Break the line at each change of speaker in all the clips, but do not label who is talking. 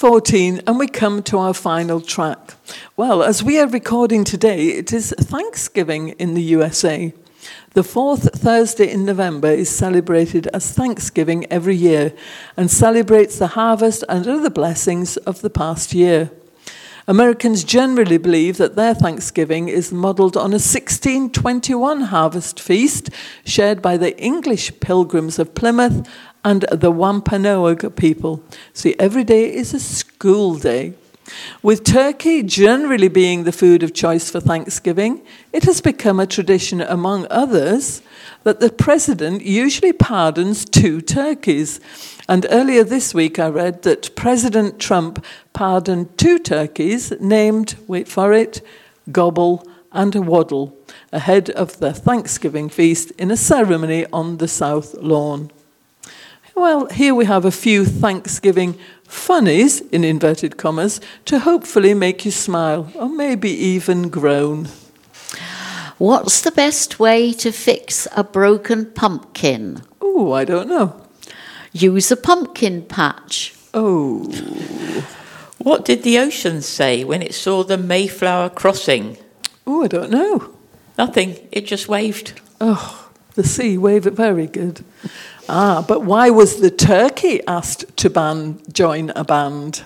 6:14, and we come to our final track. Well, as we are recording today, it is Thanksgiving in the USA. The fourth Thursday in November is celebrated as Thanksgiving every year and celebrates the harvest and other blessings of the past year. Americans generally believe that their Thanksgiving is modelled on a 1621 harvest feast shared by the English Pilgrims of Plymouth and the Wampanoag people. See, every day is a school day. With turkey generally being the food of choice for Thanksgiving, it has become a tradition among others that the president usually pardons 2 turkeys. And earlier this week I read that President Trump pardoned 2 turkeys named, wait for it, Gobble and Waddle, ahead of the Thanksgiving feast in a ceremony on the South Lawn. Well, here we have a few Thanksgiving funnies, in inverted commas, to hopefully make you smile, or maybe even groan.
What's the best way to fix a broken pumpkin?
Oh, I don't know.
Use a pumpkin patch.
Oh.
What did the ocean say when it saw the Mayflower crossing?
Oh, I don't know.
Nothing. It just waved.
Oh, the sea waved it very good. But why was the turkey asked to join a band?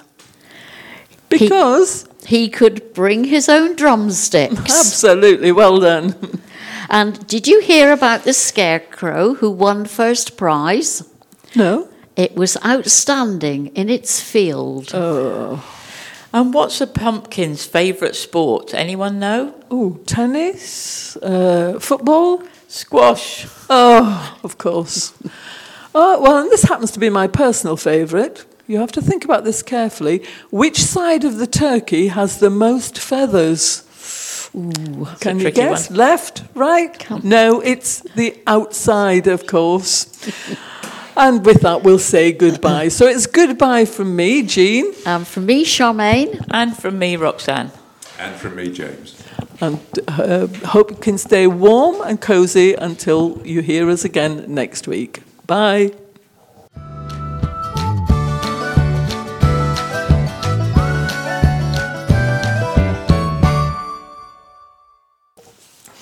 Because
he could bring his own drumsticks.
Absolutely, well done.
And did you hear about the scarecrow who won first prize?
No.
It was outstanding in its field.
Oh.
And what's a pumpkin's favourite sport? Anyone know?
Oh, tennis, football,
squash.
Oh, of course. Oh, well, and this happens to be my personal favourite. You have to think about this carefully. Which side of the turkey has the most feathers?
Ooh,
can you guess? One. Left, right? No, it's the outside, of course. And with that, we'll say goodbye. So it's goodbye from me, Jean.
And from me, Charmaine.
And from me, Roxanne.
And from me, James.
And hope you can stay warm and cosy until you hear us again next week. Bye.